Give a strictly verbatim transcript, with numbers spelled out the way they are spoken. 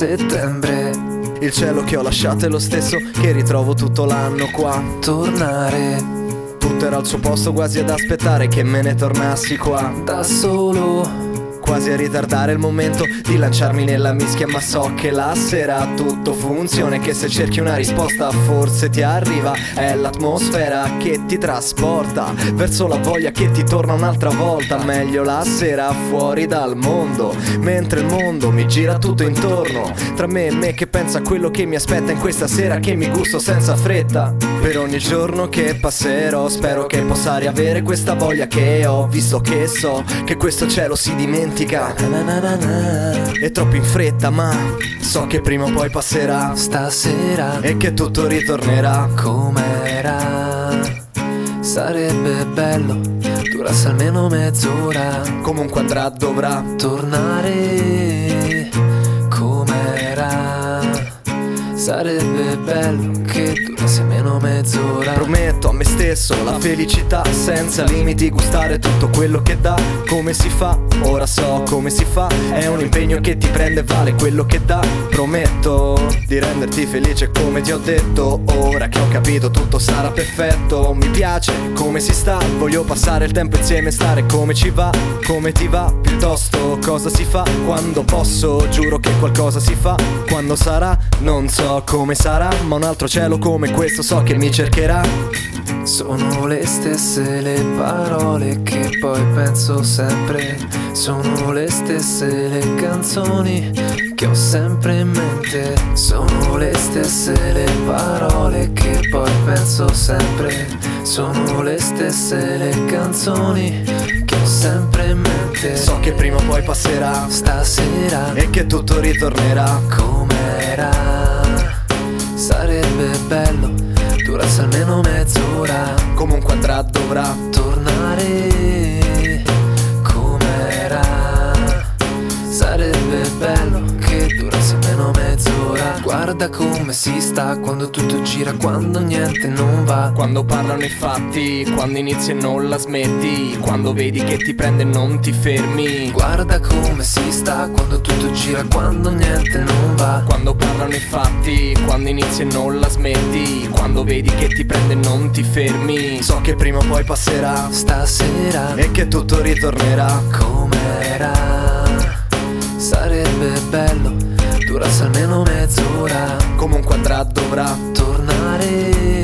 settembre. Il cielo che ho lasciato è lo stesso che ritrovo tutto l'anno qua. Tornare Tutto era al suo posto, quasi ad aspettare che me ne tornassi qua. da solo, Quasi a ritardare il momento di lanciarmi nella mischia. Ma so che la sera tutto funziona e che se cerchi una risposta forse ti arriva. È l'atmosfera che ti trasporta verso la voglia che ti torna un'altra volta. Meglio la sera fuori dal mondo, mentre il mondo mi gira tutto intorno. Tra me e me che pensa a quello che mi aspetta in questa sera che mi gusto senza fretta. Per ogni giorno che passerò spero che possa riavere questa voglia che ho, visto che so che questo cielo si dimentica. È troppo in fretta ma so che prima o poi passerà stasera e che tutto ritornerà com'era. Sarebbe bello durasse almeno mezz'ora. Comunque andrà, dovrà tornare com'era. Sarebbe bello che durasse almeno mezz'ora. Prometto a me stesso la felicità senza limiti, gustare tutto quello che dà. Come si fa? Ora so come si fa. È un impegno che ti prende e vale quello che dà. Prometto di renderti felice come ti ho detto. Ora che ho capito tutto sarà perfetto. Mi piace come si sta, voglio passare il tempo insieme e stare come ci va. Come ti va? Piuttosto cosa si fa? Quando posso giuro che qualcosa si fa. Quando sarà? Non so come sarà, ma un altro cielo come questo so che mi cercherà. Sono le stesse le parole che poi penso sempre. Sono le stesse le canzoni che ho sempre in mente. Sono le stesse le parole che poi penso sempre. Sono le stesse le canzoni che ho sempre in mente. So che prima o poi passerà stasera e che tutto ritornerà com'era. Sarebbe bello durasse almeno mezz'ora. Comunque andrà, dovrà tornare com'era. Sarebbe bello che durasse almeno mezz'ora. Guarda come si sta quando tutto gira, quando niente non va. Quando parlano i fatti, quando inizi e non la smetti. Quando vedi che ti prende e non ti fermi. Guarda come si sta quando tutto gira, quando niente non va. Quando parlano i fatti, quando inizi e non la smetti. Quando vedi che ti prende e non ti fermi. So che prima o poi passerà stasera e che tutto ritornerà com'era. Sarebbe bello durasse almeno mezz'ora. Comunque andrà, dovrà tornare